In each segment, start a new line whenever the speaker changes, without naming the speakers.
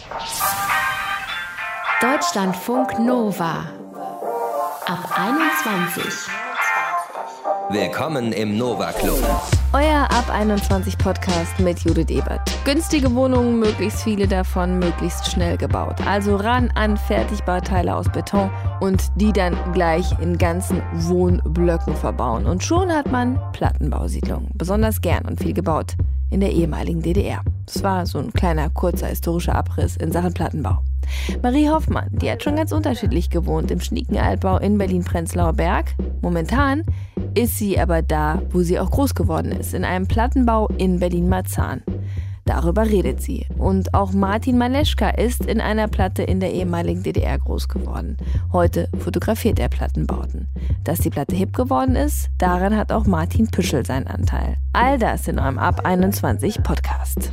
Deutschlandfunk Nova ab 21.
Willkommen im Nova Club.
Euer Ab 21 Podcast mit Judith Ebert. Günstige Wohnungen, möglichst viele davon, möglichst schnell gebaut. Also ran an Fertigbauteile aus Beton und die dann gleich in ganzen Wohnblöcken verbauen. Und schon hat man Plattenbausiedlungen, besonders gern und viel gebaut in der ehemaligen DDR. Das war so ein kleiner, kurzer historischer Abriss in Sachen Plattenbau. Marie Hoffmann, die hat schon ganz unterschiedlich gewohnt, im schnieken Altbau in Berlin-Prenzlauer Berg. Momentan ist sie aber da, wo sie auch groß geworden ist, in einem Plattenbau in Berlin-Marzahn. Darüber redet sie. Und auch Martin Maleschka ist in einer Platte in der ehemaligen DDR groß geworden. Heute fotografiert er Plattenbauten. Dass die Platte hip geworden ist, daran hat auch Martin Püschel seinen Anteil. All das in eurem Ab 21 Podcast.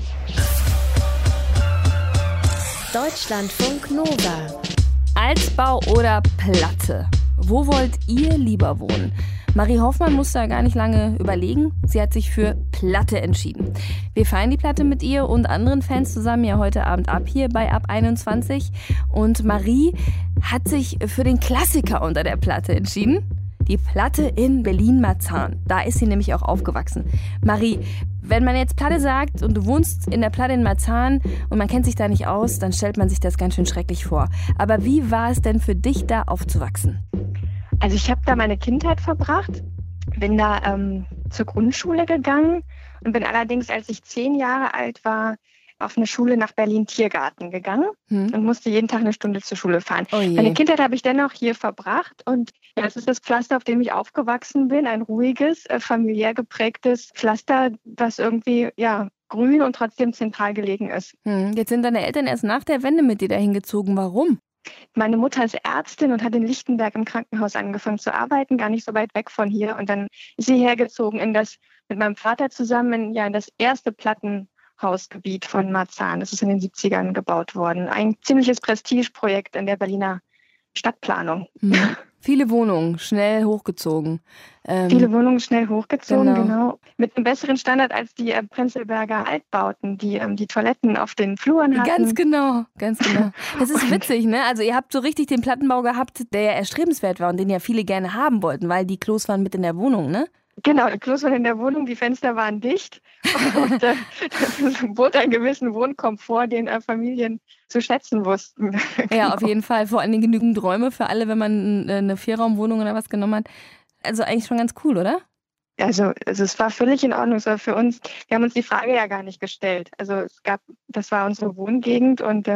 Deutschlandfunk Nova.
Altbau oder Platte? Wo wollt ihr lieber wohnen? Marie Hoffmann musste da gar nicht lange überlegen. Sie hat sich für Platte entschieden. Wir feiern die Platte mit ihr und anderen Fans zusammen ja heute Abend ab hier bei Ab 21. Und Marie hat sich für den Klassiker unter der Platte entschieden. Die Platte in Berlin-Marzahn. Da ist sie nämlich auch aufgewachsen. Marie, wenn man jetzt Platte sagt und du wohnst in der Platte in Marzahn und man kennt sich da nicht aus, dann stellt man sich das ganz schön schrecklich vor. Aber wie war es denn für dich, da aufzuwachsen?
Also ich habe da meine Kindheit verbracht, bin da zur Grundschule gegangen und bin allerdings, als ich 10 Jahre alt war, auf eine Schule nach Berlin-Tiergarten gegangen und musste jeden Tag eine Stunde zur Schule fahren.
Oh je.
Meine Kindheit habe ich dennoch hier verbracht und ja, es ist das Pflaster, auf dem ich aufgewachsen bin, ein ruhiges, familiär geprägtes Pflaster, das irgendwie grün und trotzdem zentral gelegen ist.
Jetzt sind deine Eltern erst nach der Wende mit dir dahin gezogen. Warum?
Meine Mutter ist Ärztin und hat in Lichtenberg im Krankenhaus angefangen zu arbeiten, gar nicht so weit weg von hier. Und dann ist sie hergezogen mit meinem Vater zusammen in das erste Plattenhausgebiet von Marzahn. Das ist in den 70ern gebaut worden. Ein ziemliches Prestigeprojekt in der Berliner Stadtplanung.
Viele Wohnungen, schnell hochgezogen.
Viele Wohnungen schnell hochgezogen, genau. Mit einem besseren Standard als die Prenzlberger Altbauten, die die Toiletten auf den Fluren hatten.
Ganz genau. Das ist witzig, ne? Also ihr habt so richtig den Plattenbau gehabt, der ja erstrebenswert war und den ja viele gerne haben wollten, weil die Klos waren mit in der Wohnung, ne?
Genau, die Klos waren in der Wohnung, die Fenster waren dicht und das bot einen gewissen Wohnkomfort, den Familien zu schätzen wussten.
Ja, auf jeden Fall. Vor allem genügend Räume für alle, wenn man eine Vierraumwohnung oder was genommen hat. Also eigentlich schon ganz cool, oder?
Also es war völlig in Ordnung. Es war für uns, wir haben uns die Frage ja gar nicht gestellt. Also das war unsere Wohngegend und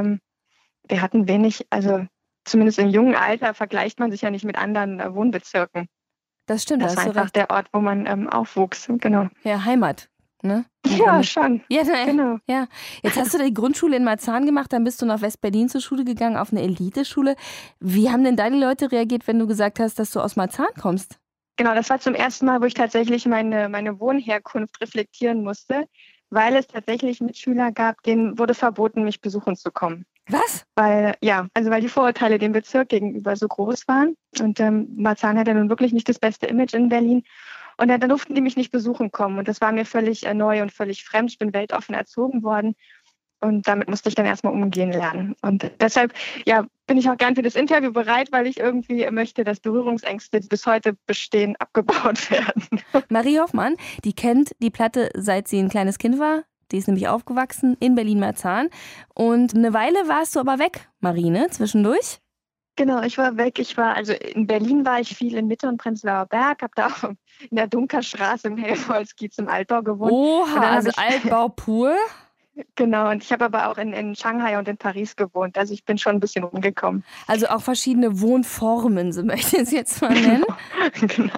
wir hatten wenig, also zumindest im jungen Alter vergleicht man sich ja nicht mit anderen Wohnbezirken.
Das stimmt,
das war einfach der Ort, wo man aufwuchs, genau.
Ja, Heimat, ne?
Ja, schon.
Ja,
genau.
Ja. Jetzt hast du die Grundschule in Marzahn gemacht, dann bist du nach West-Berlin zur Schule gegangen, auf eine Eliteschule. Wie haben denn deine Leute reagiert, wenn du gesagt hast, dass du aus Marzahn kommst?
Genau, das war zum ersten Mal, wo ich tatsächlich meine Wohnherkunft reflektieren musste, weil es tatsächlich Mitschüler gab, denen wurde verboten, mich besuchen zu kommen.
Was?
Weil die Vorurteile dem Bezirk gegenüber so groß waren. Und Marzahn hat ja nun wirklich nicht das beste Image in Berlin. Und dann durften die mich nicht besuchen kommen. Und das war mir völlig neu und völlig fremd. Ich bin weltoffen erzogen worden. Und damit musste ich dann erstmal umgehen lernen. Und deshalb bin ich auch gern für das Interview bereit, weil ich irgendwie möchte, dass Berührungsängste, die bis heute bestehen, abgebaut werden.
Marie Hoffmann, die kennt die Platte, seit sie ein kleines Kind war. Die ist nämlich aufgewachsen in Berlin-Marzahn. Und eine Weile warst du aber weg, Marine, zwischendurch?
Genau, ich war weg. Also in Berlin war ich viel in Mitte und Prenzlauer Berg, habe da auch in der Dunkerstraße im Helmholtz-Kiez im Altbau gewohnt.
Oha, also Altbau pur?
Genau, und ich habe aber auch in Shanghai und in Paris gewohnt. Also ich bin schon ein bisschen rumgekommen.
Also auch verschiedene Wohnformen, so möchte ich es jetzt mal nennen.
Genau.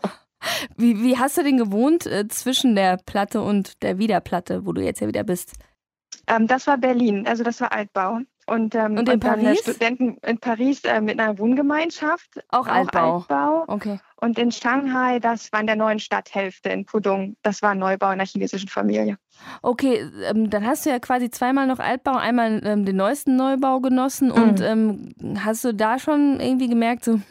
Wie hast du denn gewohnt zwischen der Platte und der Wiederplatte, wo du jetzt ja wieder bist?
Das war Berlin, also das war Altbau. Und
in Paris?
Studenten in Paris mit einer Wohngemeinschaft.
Auch Altbau.
Okay. Und in Shanghai, das war in der neuen Stadthälfte in Pudong. Das war ein Neubau in einer chinesischen Familie.
Okay, dann hast du ja quasi zweimal noch Altbau, einmal den neuesten Neubau genossen. Und hast du da schon irgendwie gemerkt, so,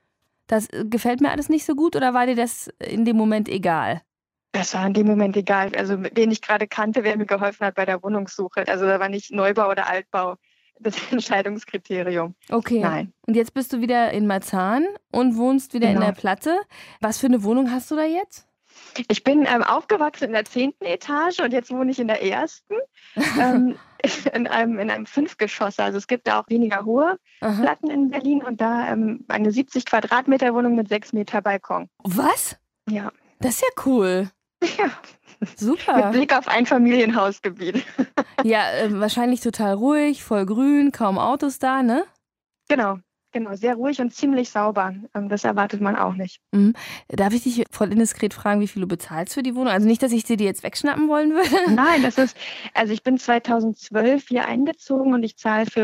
das gefällt mir alles nicht so gut, oder war dir das in dem Moment egal?
Das war in dem Moment egal. Also wen ich gerade kannte, wer mir geholfen hat bei der Wohnungssuche. Also da war nicht Neubau oder Altbau das Entscheidungskriterium.
Okay.
Nein.
Und jetzt bist du wieder in Marzahn und wohnst wieder in der Platte. Was für eine Wohnung hast du da jetzt?
Ich bin aufgewachsen in der 10. Etage und jetzt wohne ich in der 1. in einem 5-Geschoss. Also es gibt da auch weniger hohe Platten in Berlin und da eine 70 Quadratmeter Wohnung mit 6 Meter Balkon.
Was?
Ja.
Das ist ja cool.
Ja.
Super.
Mit Blick auf ein Familienhausgebiet.
Ja, wahrscheinlich total ruhig, voll grün, kaum Autos da, ne?
Genau, sehr ruhig und ziemlich sauber. Das erwartet man auch nicht.
Mhm. Darf ich dich voll indiskret fragen, wie viel du bezahlst für die Wohnung? Also nicht, dass ich sie dir jetzt wegschnappen wollen würde.
Nein, ich bin 2012 hier eingezogen und ich zahle für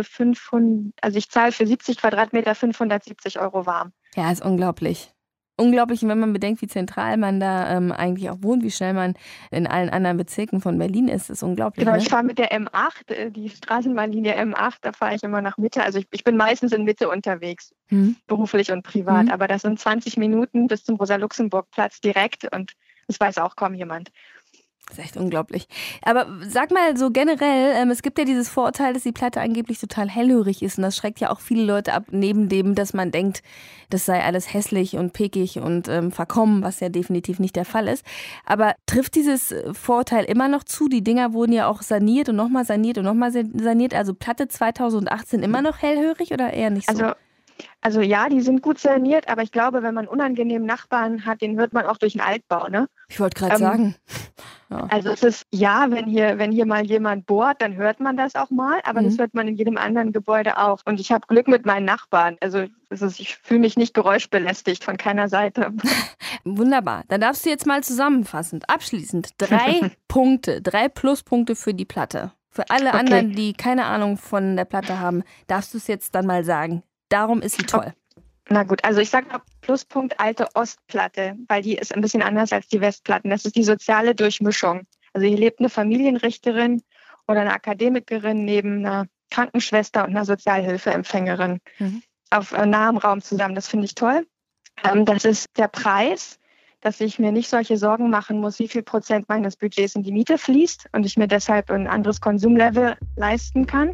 70 Quadratmeter 570 € warm.
Ja, ist unglaublich. Unglaublich, wenn man bedenkt, wie zentral man da eigentlich auch wohnt, wie schnell man in allen anderen Bezirken von Berlin ist unglaublich.
Genau,
ne?
ich fahre mit der M8, die Straßenbahnlinie M8, da fahre ich immer nach Mitte. Also ich bin meistens in Mitte unterwegs, beruflich und privat. Aber das sind 20 Minuten bis zum Rosa-Luxemburg-Platz direkt und das weiß auch kaum jemand.
Das ist echt unglaublich. Aber sag mal so generell, es gibt ja dieses Vorurteil, dass die Platte angeblich total hellhörig ist und das schreckt ja auch viele Leute ab, neben dem, dass man denkt, das sei alles hässlich und pekig und verkommen, was ja definitiv nicht der Fall ist. Aber trifft dieses Vorurteil immer noch zu? Die Dinger wurden ja auch saniert und nochmal saniert und nochmal saniert. Also Platte 2018 immer noch hellhörig oder eher nicht so?
Also ja, die sind gut saniert, aber ich glaube, wenn man unangenehmen Nachbarn hat, den hört man auch durch den Altbau, ne?
Ich wollte gerade sagen. Ja.
Also es ist, wenn hier mal jemand bohrt, dann hört man das auch mal, aber das hört man in jedem anderen Gebäude auch. Und ich habe Glück mit meinen Nachbarn. Also ich fühle mich nicht geräuschbelästigt von keiner Seite.
Wunderbar. Dann darfst du jetzt mal zusammenfassend, abschließend 3 Punkte, 3 Pluspunkte für die Platte. Für alle anderen, die keine Ahnung von der Platte haben, darfst du es jetzt dann mal sagen. Darum ist sie toll.
Na gut, also ich sage mal Pluspunkt alte Ostplatte, weil die ist ein bisschen anders als die Westplatten. Das ist die soziale Durchmischung. Also hier lebt eine Familienrichterin oder eine Akademikerin neben einer Krankenschwester und einer Sozialhilfeempfängerin auf nahem Raum zusammen. Das finde ich toll. Das ist der Preis, dass ich mir nicht solche Sorgen machen muss, wie viel Prozent meines Budgets in die Miete fließt und ich mir deshalb ein anderes Konsumlevel leisten kann.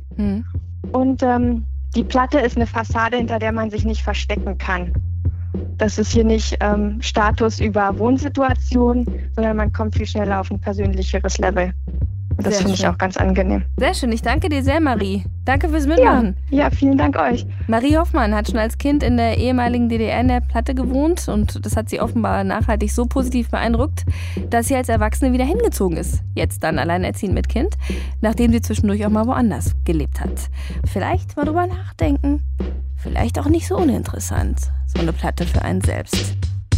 Und die Platte ist eine Fassade, hinter der man sich nicht verstecken kann. Das ist hier nicht Status über Wohnsituation, sondern man kommt viel schneller auf ein persönlicheres Level. Und das finde ich auch ganz angenehm.
Sehr schön. Ich danke dir sehr, Marie. Danke fürs Mitmachen.
Ja, vielen Dank euch.
Marie Hoffmann hat schon als Kind in der ehemaligen DDR in der Platte gewohnt und das hat sie offenbar nachhaltig so positiv beeindruckt, dass sie als Erwachsene wieder hingezogen ist. Jetzt dann alleinerziehend mit Kind, nachdem sie zwischendurch auch mal woanders gelebt hat. Vielleicht mal drüber nachdenken. Vielleicht auch nicht so uninteressant. So eine Platte für einen selbst.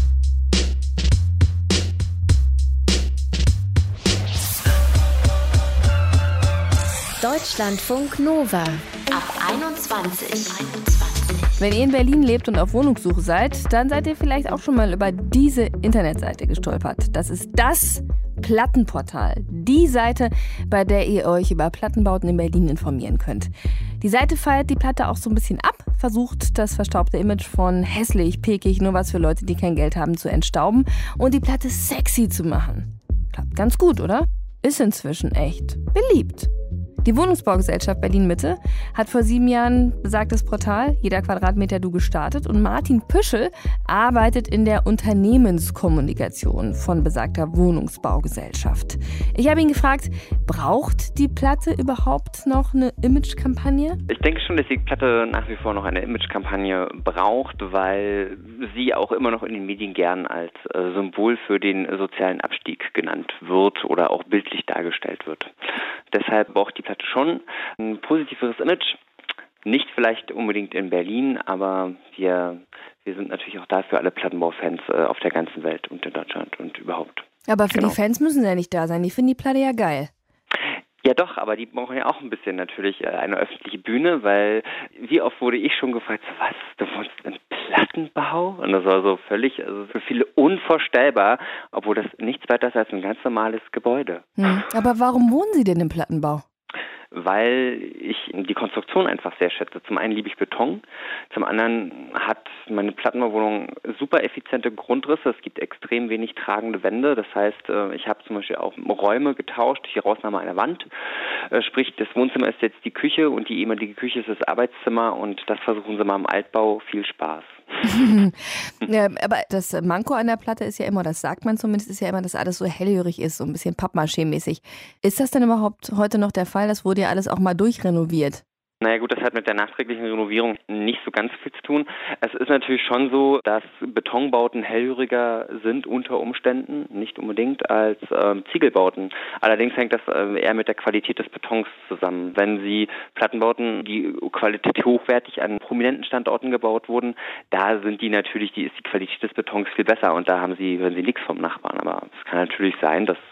Deutschlandfunk Nova ab 21.
Wenn ihr in Berlin lebt und auf Wohnungssuche seid, dann seid ihr vielleicht auch schon mal über diese Internetseite gestolpert. Das ist das Plattenportal. Die Seite, bei der ihr euch über Plattenbauten in Berlin informieren könnt. Die Seite feiert die Platte auch so ein bisschen ab, versucht das verstaubte Image von hässlich, pekig, nur was für Leute, die kein Geld haben, zu entstauben und die Platte sexy zu machen. Klappt ganz gut, oder? Ist inzwischen echt beliebt. Die Wohnungsbaugesellschaft Berlin-Mitte hat vor 7 Jahren besagtes Portal Jeder Quadratmeter Du gestartet und Martin Püschel arbeitet in der Unternehmenskommunikation von besagter Wohnungsbaugesellschaft. Ich habe ihn gefragt, braucht die Platte überhaupt noch eine Imagekampagne?
Ich denke schon, dass die Platte nach wie vor noch eine Imagekampagne braucht, weil sie auch immer noch in den Medien gern als Symbol für den sozialen Abstieg genannt wird oder auch bildlich dargestellt wird. Deshalb braucht die Platte schon ein positiveres Image. Nicht vielleicht unbedingt in Berlin, aber wir sind natürlich auch da für alle Plattenbaufans auf der ganzen Welt und in Deutschland und überhaupt.
Aber für die Fans müssen sie ja nicht da sein. Die finden die Platte ja geil.
Ja doch, aber die brauchen ja auch ein bisschen natürlich eine öffentliche Bühne, weil wie oft wurde ich schon gefragt, was, du wohnst im Plattenbau? Und das war so völlig, also für viele unvorstellbar, obwohl das nichts weiter ist als ein ganz normales Gebäude.
Aber warum wohnen Sie denn im Plattenbau?
weil ich die Konstruktion einfach sehr schätze. Zum einen liebe ich Beton, zum anderen hat meine Plattenbauwohnung super effiziente Grundrisse. Es gibt extrem wenig tragende Wände. Das heißt, ich habe zum Beispiel auch Räume getauscht, die Rausnahme einer Wand. Sprich, das Wohnzimmer ist jetzt die Küche und die ehemalige Küche ist das Arbeitszimmer und das versuchen sie mal im Altbau. Viel Spaß.
Ja, aber das Manko an der Platte ist ja immer, das sagt man zumindest, ist ja immer, dass alles so hellhörig ist, so ein bisschen Pappmaché-mäßig. Ist das denn überhaupt heute noch der Fall? Das wurde ja alles auch mal durchrenoviert.
Naja gut, das hat mit der nachträglichen Renovierung nicht so ganz viel zu tun. Es ist natürlich schon so, dass Betonbauten hellhöriger sind unter Umständen, nicht unbedingt als Ziegelbauten. Allerdings hängt das eher mit der Qualität des Betons zusammen. Wenn Sie Plattenbauten, die qualitativ hochwertig an prominenten Standorten gebaut wurden, da ist die Qualität des Betons viel besser und da hören Sie nichts vom Nachbarn. Aber es kann natürlich sein, dass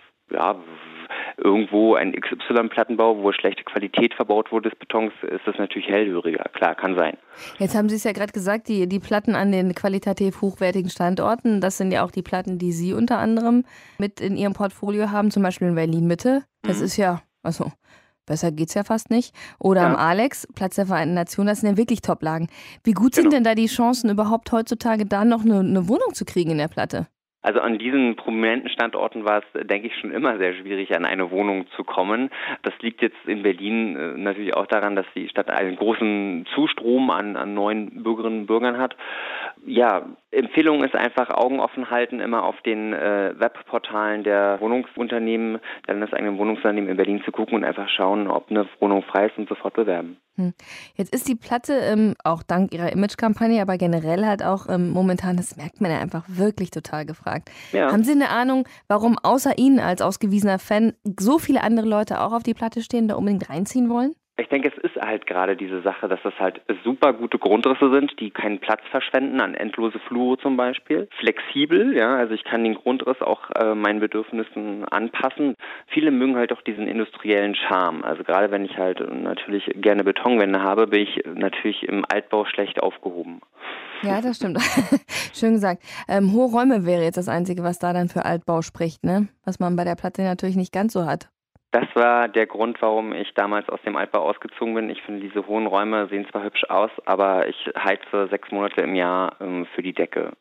irgendwo ein XY-Plattenbau, wo schlechte Qualität verbaut wurde des Betons, ist das natürlich hellhöriger. Klar, kann sein.
Jetzt haben Sie es ja gerade gesagt, die Platten an den qualitativ hochwertigen Standorten, das sind ja auch die Platten, die Sie unter anderem mit in Ihrem Portfolio haben, zum Beispiel in Berlin-Mitte. Das ist ja, besser geht's ja fast nicht. Oder am Alex, Platz der Vereinten Nationen, das sind ja wirklich Top-Lagen. Wie gut sind denn da die Chancen, überhaupt heutzutage da noch eine Wohnung zu kriegen in der Platte?
Also an diesen prominenten Standorten war es, denke ich, schon immer sehr schwierig, an eine Wohnung zu kommen. Das liegt jetzt in Berlin natürlich auch daran, dass die Stadt einen großen Zustrom an neuen Bürgerinnen und Bürgern hat. Ja, Empfehlung ist einfach Augen offen halten, immer auf den Webportalen der Wohnungsunternehmen, der landeseigenen Wohnungsunternehmen in Berlin zu gucken und einfach schauen, ob eine Wohnung frei ist und sofort bewerben.
Jetzt ist die Platte auch dank ihrer Imagekampagne, aber generell halt auch momentan, das merkt man ja einfach, wirklich total gefragt. Ja. Haben Sie eine Ahnung, warum außer Ihnen als ausgewiesener Fan so viele andere Leute auch auf die Platte stehen, da unbedingt reinziehen wollen?
Ich denke, es ist halt gerade diese Sache, dass das halt super gute Grundrisse sind, die keinen Platz verschwenden, an endlose Flure zum Beispiel. Flexibel, ja, also ich kann den Grundriss auch meinen Bedürfnissen anpassen. Viele mögen halt auch diesen industriellen Charme. Also gerade wenn ich halt natürlich gerne Betonwände habe, bin ich natürlich im Altbau schlecht aufgehoben.
Ja, das stimmt. Schön gesagt. Hohe Räume wäre jetzt das Einzige, was da dann für Altbau spricht, ne? Was man bei der Platte natürlich nicht ganz so hat.
Das war der Grund, warum ich damals aus dem Altbau ausgezogen bin. Ich finde, diese hohen Räume sehen zwar hübsch aus, aber ich heize 6 Monate im Jahr für die Decke.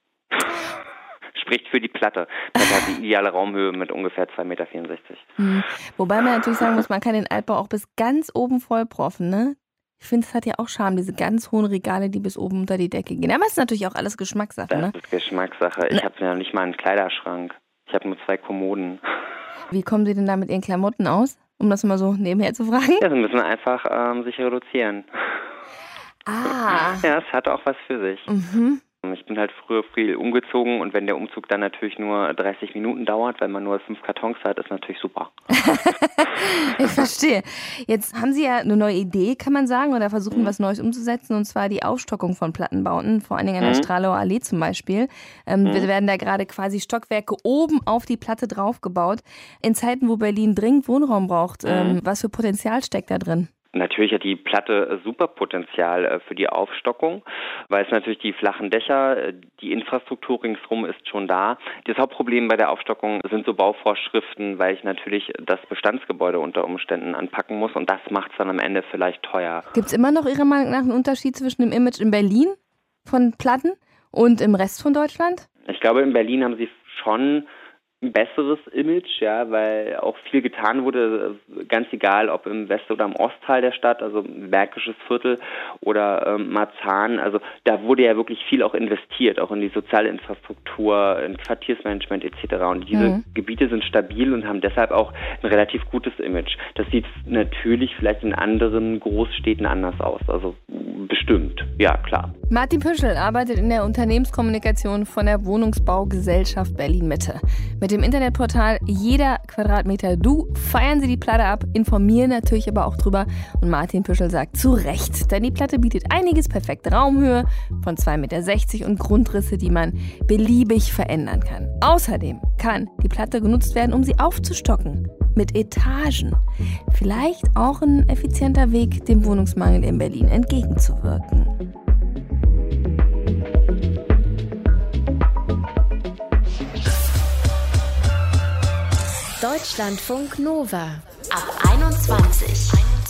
Spricht für die Platte. Das hat die ideale Raumhöhe mit ungefähr 2,64 Meter.
Wobei man natürlich sagen muss, man kann den Altbau auch bis ganz oben vollproffen, ne? Ich finde, es hat ja auch Charme, diese ganz hohen Regale, die bis oben unter die Decke gehen. Aber es ist natürlich auch alles Geschmackssache, ne?
Das ist Geschmackssache. Ich habe ja nicht mal einen Kleiderschrank. Ich habe nur 2 Kommoden.
Wie kommen Sie denn da mit Ihren Klamotten aus, um das mal so nebenher zu fragen?
Ja, Sie müssen einfach sich reduzieren.
Ah.
Ja, es hat auch was für sich. Mhm. Ich bin halt früher viel umgezogen und wenn der Umzug dann natürlich nur 30 Minuten dauert, weil man nur 5 Kartons hat, ist natürlich super.
Ich verstehe. Jetzt haben Sie ja eine neue Idee, kann man sagen, oder versuchen was Neues umzusetzen, und zwar die Aufstockung von Plattenbauten, vor allen Dingen an der Stralauer Allee zum Beispiel. Wir werden da gerade quasi Stockwerke oben auf die Platte draufgebaut. In Zeiten, wo Berlin dringend Wohnraum braucht, was für Potenzial steckt da drin?
Natürlich hat die Platte super Potenzial für die Aufstockung, weil es natürlich die flachen Dächer, die Infrastruktur ringsherum ist schon da. Das Hauptproblem bei der Aufstockung sind so Bauvorschriften, weil ich natürlich das Bestandsgebäude unter Umständen anpacken muss und das macht es dann am Ende vielleicht teuer.
Gibt es immer noch Ihrer Meinung nach einen Unterschied zwischen dem Image in Berlin von Platten und im Rest von Deutschland?
Ich glaube, in Berlin haben sie schon ein besseres Image, ja, weil auch viel getan wurde, ganz egal, ob im West- oder im Ostteil der Stadt, also Märkisches Viertel oder Marzahn, also da wurde ja wirklich viel auch investiert, auch in die soziale Infrastruktur, in Quartiersmanagement etc. Und diese Gebiete sind stabil und haben deshalb auch ein relativ gutes Image. Das sieht natürlich vielleicht in anderen Großstädten anders aus, also bestimmt, ja klar.
Martin Püschel arbeitet in der Unternehmenskommunikation von der Wohnungsbaugesellschaft Berlin-Mitte. Mit dem Internetportal Jeder Quadratmeter Du feiern Sie die Platte ab, informieren natürlich aber auch drüber. Und Martin Püschel sagt zu Recht, denn die Platte bietet einiges, perfekte Raumhöhe von 2,60 Meter und Grundrisse, die man beliebig verändern kann. Außerdem kann die Platte genutzt werden, um sie aufzustocken. Mit Etagen. Vielleicht auch ein effizienter Weg, dem Wohnungsmangel in Berlin entgegenzuwirken.
Deutschlandfunk Nova ab 21.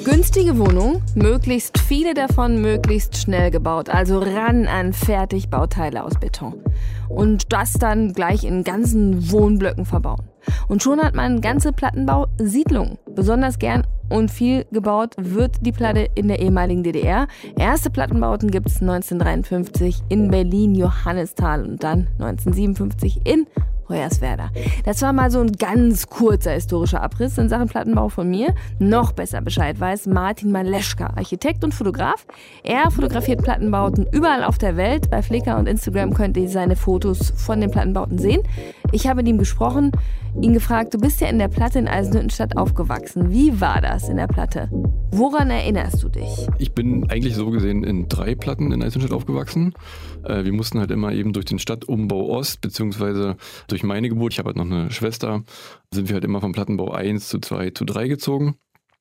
Günstige Wohnung, möglichst viele davon möglichst schnell gebaut, also ran an Fertigbauteile aus Beton. Und das dann gleich in ganzen Wohnblöcken verbauen. Und schon hat man ganze Plattenbausiedlungen. Besonders gern und viel gebaut wird die Platte in der ehemaligen DDR. Erste Plattenbauten gibt es 1953 in Berlin-Johannisthal und dann 1957 in Hoyerswerda. Das war mal so ein ganz kurzer historischer Abriss in Sachen Plattenbau von mir. Noch besser Bescheid weiß Martin Maleschka, Architekt und Fotograf. Er fotografiert Plattenbauten überall auf der Welt. Bei Flickr und Instagram könnt ihr seine Fotos von den Plattenbauten sehen. Ich habe mit ihm gesprochen, ihn gefragt, du bist ja in der Platte in Eisenhüttenstadt aufgewachsen. Wie war das in der Platte? Woran erinnerst du dich?
Ich bin eigentlich so gesehen in 3 Platten in Eisenhüttenstadt aufgewachsen. Wir mussten halt immer eben durch den Stadtumbau Ost, beziehungsweise durch meine Geburt, ich habe halt noch eine Schwester, sind wir halt immer vom Plattenbau 1 zu 2 zu 3 gezogen.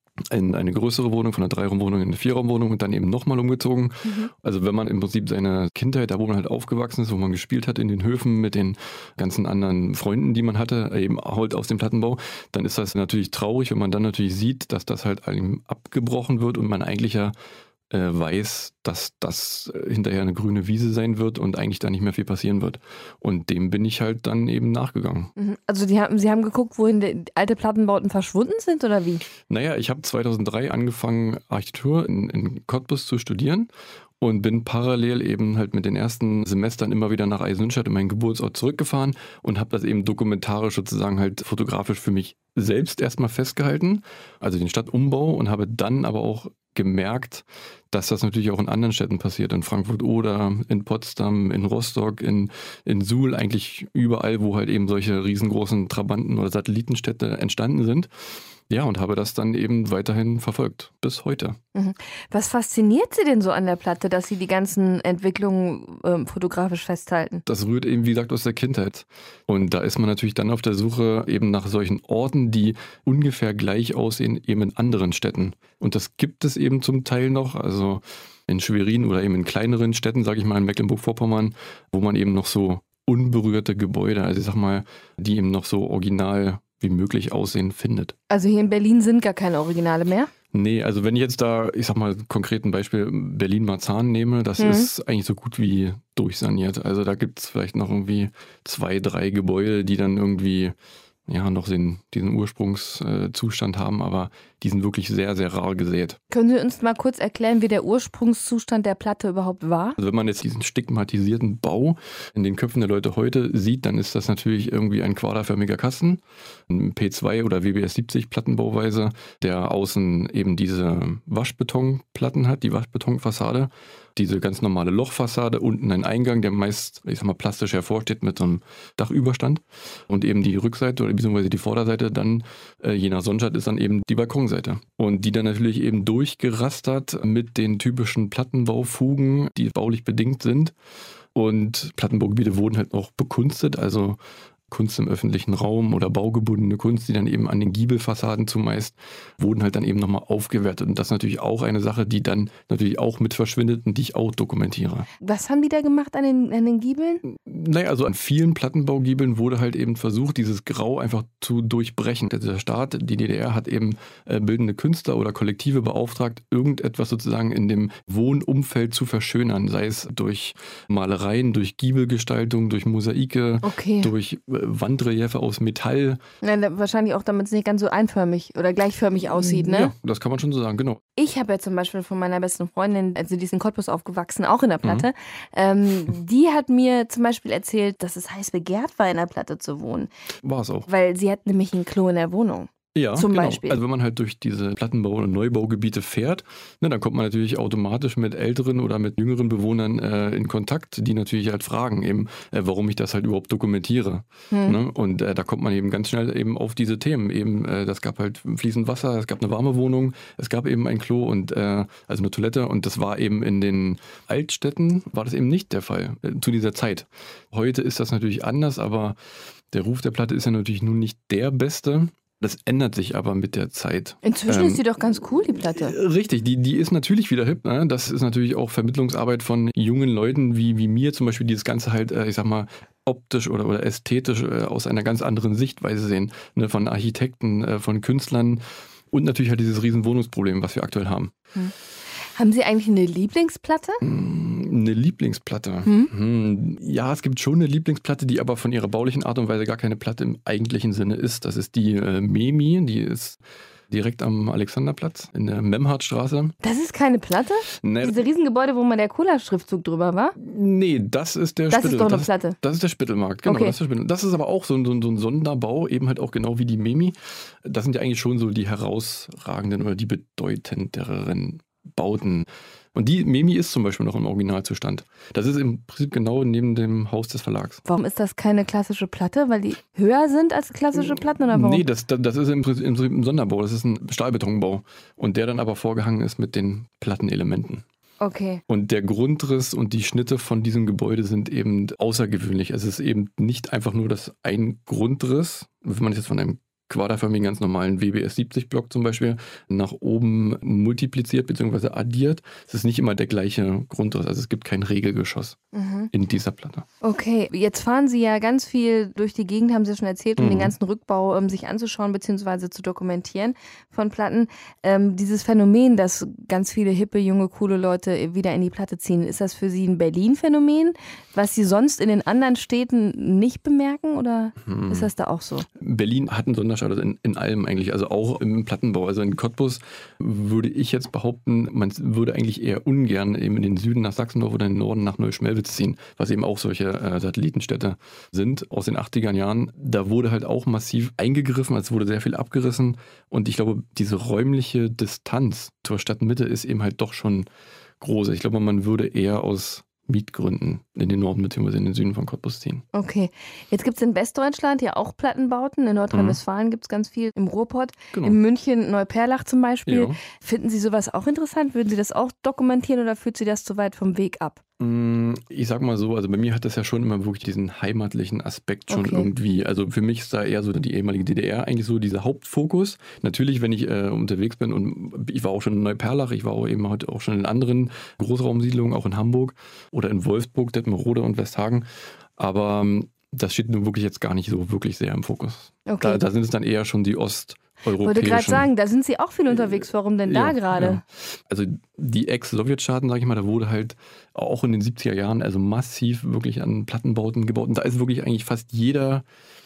In eine größere Wohnung, von einer 3-Raumwohnung in eine 4-Raumwohnung und dann eben nochmal umgezogen. Also wenn man im Prinzip seine Kindheit, da wo man halt aufgewachsen ist, wo man gespielt hat in den Höfen mit den ganzen anderen Freunden, die man hatte, eben halt aus dem Plattenbau, dann ist das natürlich traurig, wenn man dann natürlich sieht, dass das halt einem abgebrochen wird und man eigentlich ja weiß, dass das hinterher eine grüne Wiese sein wird und eigentlich da nicht mehr viel passieren wird. Und dem bin ich halt dann eben nachgegangen.
Also Sie haben geguckt, wohin die alte Plattenbauten verschwunden sind oder wie?
Naja, ich habe 2003 angefangen, Architektur in Cottbus zu studieren und bin parallel eben halt mit den ersten Semestern immer wieder nach Eisenhüttenstadt in meinen Geburtsort zurückgefahren und habe das eben dokumentarisch sozusagen halt fotografisch für mich selbst erstmal festgehalten, also den Stadtumbau, und habe dann aber auch gemerkt, dass das natürlich auch in anderen Städten passiert, in Frankfurt oder in Potsdam, in Rostock, in Suhl, eigentlich überall, wo halt eben solche riesengroßen Trabanten- oder Satellitenstädte entstanden sind. Ja, und habe das dann eben weiterhin verfolgt, bis heute.
Was fasziniert Sie denn so an der Platte, dass Sie die ganzen Entwicklungen fotografisch festhalten?
Das rührt eben, wie gesagt, aus der Kindheit. Und da ist man natürlich dann auf der Suche eben nach solchen Orten, die ungefähr gleich aussehen, eben in anderen Städten. Und das gibt es eben zum Teil noch, also in Schwerin oder eben in kleineren Städten, sage ich mal, in Mecklenburg-Vorpommern, wo man eben noch so unberührte Gebäude, also ich sag mal, die eben noch so original wie möglich aussehen findet.
Also hier in Berlin sind gar keine Originale mehr?
Nee, also wenn ich jetzt da, ich sag mal, konkret ein Beispiel Berlin-Marzahn nehme, das ist eigentlich so gut wie durchsaniert. Also da gibt es vielleicht noch irgendwie 2, 3 Gebäude, die dann irgendwie ja noch diesen Ursprungszustand haben, aber die sind wirklich sehr, sehr rar gesät.
Können Sie uns mal kurz erklären, wie der Ursprungszustand der Platte überhaupt war?
Also wenn man jetzt diesen stigmatisierten Bau in den Köpfen der Leute heute sieht, dann ist das natürlich irgendwie ein quaderförmiger Kasten, ein P2 oder WBS 70 Plattenbauweise, der außen eben diese Waschbetonplatten hat, die Waschbetonfassade, diese ganz normale Lochfassade, unten ein Eingang, der meist, ich sag mal, plastisch hervorsteht mit so einem Dachüberstand, und eben die Rückseite oder beziehungsweise die Vorderseite dann, je nach Sonnenschein, ist dann eben die Balkonseite. Und die dann natürlich eben durchgerastert mit den typischen Plattenbaufugen, die baulich bedingt sind. Und Plattenbaugebiete wurden halt auch bekunstet, also Kunst im öffentlichen Raum oder baugebundene Kunst, die dann eben an den Giebelfassaden zumeist, wurden halt dann eben nochmal aufgewertet. Und das ist natürlich auch eine Sache, die dann natürlich auch mit verschwindet und die ich auch dokumentiere.
Was haben die da gemacht an den Giebeln?
Naja, also an vielen Plattenbaugiebeln wurde halt eben versucht, dieses Grau einfach zu durchbrechen. Der Staat, die DDR, hat eben bildende Künstler oder Kollektive beauftragt, irgendetwas sozusagen in dem Wohnumfeld zu verschönern. Sei es durch Malereien, durch Giebelgestaltung, durch Mosaike, durch Wandreliefe aus Metall.
Ja, wahrscheinlich auch, damit es nicht ganz so einförmig oder gleichförmig aussieht, ne?
Ja, das kann man schon so sagen, genau.
Ich habe ja zum Beispiel von meiner besten Freundin, also die ist in Cottbus aufgewachsen, auch in der Platte, die hat mir zum Beispiel erzählt, dass es heiß begehrt war, in der Platte zu wohnen.
War es auch.
Weil sie hat nämlich ein Klo in der Wohnung.
Ja,
zum
genau.
Beispiel.
Also wenn man halt durch diese Plattenbau- und Neubaugebiete fährt, ne, dann kommt man natürlich automatisch mit älteren oder mit jüngeren Bewohnern in Kontakt, die natürlich halt fragen eben, warum ich das halt überhaupt dokumentiere. Ne? Und da kommt man eben ganz schnell eben auf diese Themen. Eben, das gab halt fließend Wasser, es gab eine warme Wohnung, es gab eben ein Klo und also eine Toilette, und das war eben in den Altstädten, war das eben nicht der Fall zu dieser Zeit. Heute ist das natürlich anders, aber der Ruf der Platte ist ja natürlich nun nicht der beste. Das ändert sich aber mit der Zeit.
Inzwischen ist die doch ganz cool, die Platte.
Richtig, die ist natürlich wieder hip. Ne? Das ist natürlich auch Vermittlungsarbeit von jungen Leuten wie mir zum Beispiel, die das Ganze halt, ich sag mal, optisch oder ästhetisch aus einer ganz anderen Sichtweise sehen. Ne? Von Architekten, von Künstlern. Und natürlich halt dieses riesen Wohnungsproblem, was wir aktuell haben.
Haben Sie eigentlich eine Lieblingsplatte?
Eine Lieblingsplatte? Ja, es gibt schon eine Lieblingsplatte, die aber von ihrer baulichen Art und Weise gar keine Platte im eigentlichen Sinne ist. Das ist die Memi, die ist direkt am Alexanderplatz in der Memhardstraße.
Das ist keine Platte?
Nee,
Diese Riesengebäude, wo mal der Cola-Schriftzug drüber war?
Nee, das ist der
Das
Spittel.
ist doch eine Platte.
Das ist der Spittelmarkt, genau.
Okay.
Das ist der Spittel. Das ist aber auch so ein Sonderbau, eben halt auch genau wie die Memi. Das sind ja eigentlich schon so die herausragenden oder die bedeutenderen Bauten. Und die Memi ist zum Beispiel noch im Originalzustand. Das ist im Prinzip genau neben dem Haus des Verlags.
Warum ist das keine klassische Platte? Weil die höher sind als klassische Platten oder warum?
Nee, das ist im Prinzip ein Sonderbau. Das ist ein Stahlbetonbau. Und der dann aber vorgehangen ist mit den Plattenelementen.
Okay.
Und der Grundriss und die Schnitte von diesem Gebäude sind eben außergewöhnlich. Es ist eben nicht einfach nur das ein Grundriss, wenn man jetzt von einem quaderförmigen, ganz normalen WBS 70-Block zum Beispiel nach oben multipliziert bzw. addiert. Es ist nicht immer der gleiche Grundriss, also es gibt kein Regelgeschoss in dieser Platte.
Okay, jetzt fahren Sie ja ganz viel durch die Gegend, haben Sie schon erzählt, um den ganzen Rückbau sich anzuschauen bzw. zu dokumentieren von Platten. Dieses Phänomen, dass ganz viele hippe, junge, coole Leute wieder in die Platte ziehen, ist das für Sie ein Berlin-Phänomen, was Sie sonst in den anderen Städten nicht bemerken oder ist das da auch so?
Berlin hat einen Sonderstatus in allem eigentlich, also auch im Plattenbau. Also in Cottbus würde ich jetzt behaupten, man würde eigentlich eher ungern eben in den Süden nach Sachsendorf oder in den Norden nach Neuschmelwitz ziehen, was eben auch solche Satellitenstädte sind aus den 80er Jahren. Da wurde halt auch massiv eingegriffen, es wurde sehr viel abgerissen und ich glaube, diese räumliche Distanz zur Stadtmitte ist eben halt doch schon groß. Ich glaube, man würde eher aus Mietgründen in den Norden bzw. in den Süden von Cottbus ziehen.
Okay. Jetzt gibt es in Westdeutschland ja auch Plattenbauten. In Nordrhein-Westfalen gibt es ganz viel. Im Ruhrpott,
Genau.
in München, Neuperlach zum Beispiel.
Ja.
Finden Sie sowas auch interessant? Würden Sie das auch dokumentieren oder führt Sie das zu weit vom Weg ab?
Ich sag mal so, also bei mir hat das ja schon immer wirklich diesen heimatlichen Aspekt schon irgendwie. Also für mich ist da eher so die ehemalige DDR eigentlich so dieser Hauptfokus. Natürlich, wenn ich unterwegs bin und ich war auch schon in Neuperlach, ich war auch eben heute auch schon in anderen Großraumsiedlungen, auch in Hamburg oder in Wolfsburg, Detmerode und Westhagen. Aber das steht nun wirklich jetzt gar nicht so wirklich sehr im Fokus.
Okay.
Da sind es dann eher schon die osteuropäischen.
Ich wollte gerade sagen, da sind Sie auch viel unterwegs. Warum denn da gerade?
Ja. Also die Ex-Sowjetstaaten, sage ich mal, da wurde halt auch in den 70er Jahren also massiv wirklich an Plattenbauten gebaut. Und da ist wirklich eigentlich fast jeder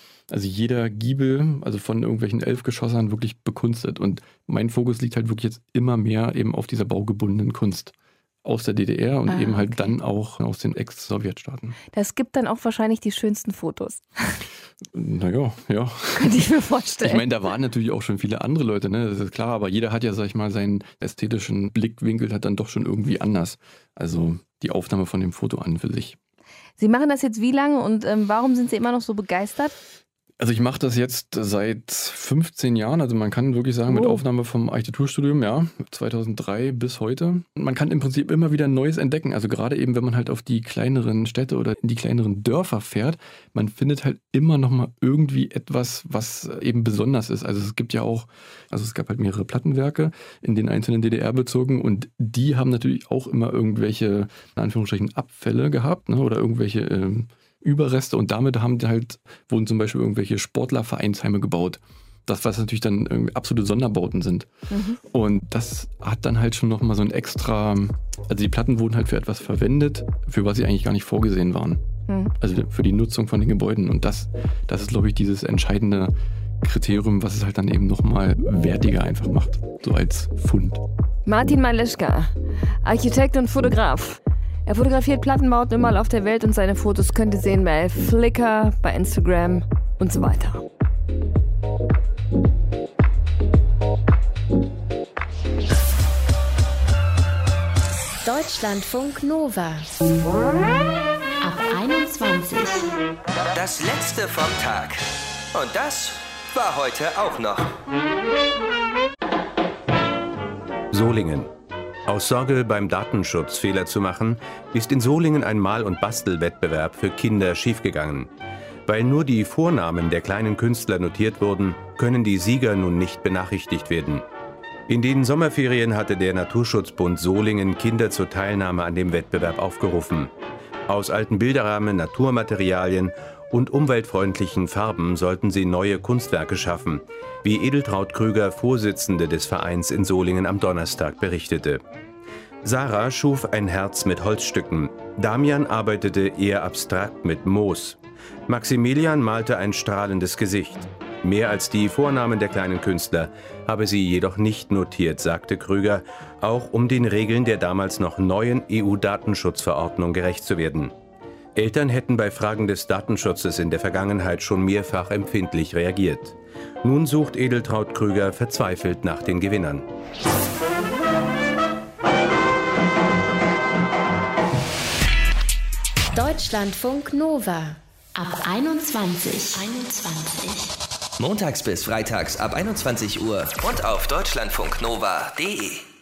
Giebel, also von irgendwelchen Elfgeschossern wirklich bekunstet. Und mein Fokus liegt halt wirklich jetzt immer mehr eben auf dieser baugebundenen Kunst aus der DDR und eben halt dann auch aus den Ex-Sowjetstaaten.
Das gibt dann auch wahrscheinlich die schönsten Fotos.
Naja, ja.
Könnte ich mir vorstellen.
Ich meine, da waren natürlich auch schon viele andere Leute, ne? Das ist klar, aber jeder hat ja, sag ich mal, seinen ästhetischen Blickwinkel hat dann doch schon irgendwie anders. Also die Aufnahme von dem Foto an für sich.
Sie machen das jetzt wie lange und warum sind Sie immer noch so begeistert?
Also ich mache das jetzt seit 15 Jahren, also man kann wirklich sagen, mit Aufnahme vom Architekturstudium, ja, 2003 bis heute. Man kann im Prinzip immer wieder Neues entdecken, also gerade eben, wenn man halt auf die kleineren Städte oder in die kleineren Dörfer fährt, man findet halt immer noch mal irgendwie etwas, was eben besonders ist. Also es gibt ja auch, also es gab halt mehrere Plattenwerke in den einzelnen DDR-Bezirken und die haben natürlich auch immer irgendwelche, in Anführungsstrichen, Abfälle gehabt, ne, oder irgendwelche Überreste und damit wurden zum Beispiel irgendwelche Sportlervereinsheime gebaut. Das, was natürlich dann irgendwie absolute Sonderbauten sind. Und das hat dann halt schon nochmal so ein extra, also die Platten wurden halt für etwas verwendet, für was sie eigentlich gar nicht vorgesehen waren. Also für die Nutzung von den Gebäuden. Und das ist, glaube ich, dieses entscheidende Kriterium, was es halt dann eben nochmal wertiger einfach macht. So als Fund.
Martin Maleschka, Architekt und Fotograf. Er fotografiert Plattenbauten überall auf der Welt und seine Fotos könnt ihr sehen bei Flickr, bei Instagram und so weiter.
Deutschlandfunk Nova. Ab 21.
Das letzte vom Tag. Und das war heute auch noch. Solingen. Aus Sorge, beim Datenschutz Fehler zu machen, ist in Solingen ein Mal- und Bastelwettbewerb für Kinder schiefgegangen. Weil nur die Vornamen der kleinen Künstler notiert wurden, können die Sieger nun nicht benachrichtigt werden. In den Sommerferien hatte der Naturschutzbund Solingen Kinder zur Teilnahme an dem Wettbewerb aufgerufen. Aus alten Bilderrahmen, Naturmaterialien und umweltfreundlichen Farben sollten sie neue Kunstwerke schaffen, wie Edeltraud Krüger, Vorsitzende des Vereins in Solingen, am Donnerstag berichtete. Sarah schuf ein Herz mit Holzstücken, Damian arbeitete eher abstrakt mit Moos, Maximilian malte ein strahlendes Gesicht. Mehr als die Vornamen der kleinen Künstler habe sie jedoch nicht notiert, sagte Krüger, auch um den Regeln der damals noch neuen EU-Datenschutzverordnung gerecht zu werden. Eltern hätten bei Fragen des Datenschutzes in der Vergangenheit schon mehrfach empfindlich reagiert. Nun sucht Edeltraud Krüger verzweifelt nach den Gewinnern.
Deutschlandfunk Nova ab 21.
Montags bis freitags ab 21 Uhr und auf deutschlandfunknova.de.